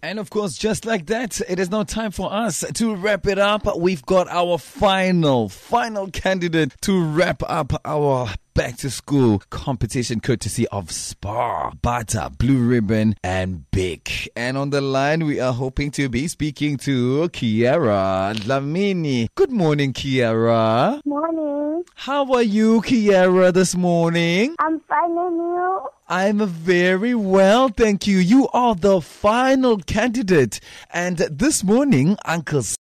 And of course, just like that, it is now time for us to wrap it up. We've got our final candidate to wrap up our back to school competition courtesy of Spar, Bata, Blue Ribbon and Big. And on the line, we are hoping to be speaking to Kiara Dlamini. Good morning, Kiara. Morning. How are you, Kiara, this morning? I'm fine, and you? I'm very well, thank you. You are the final candidate. And this morning, Uncle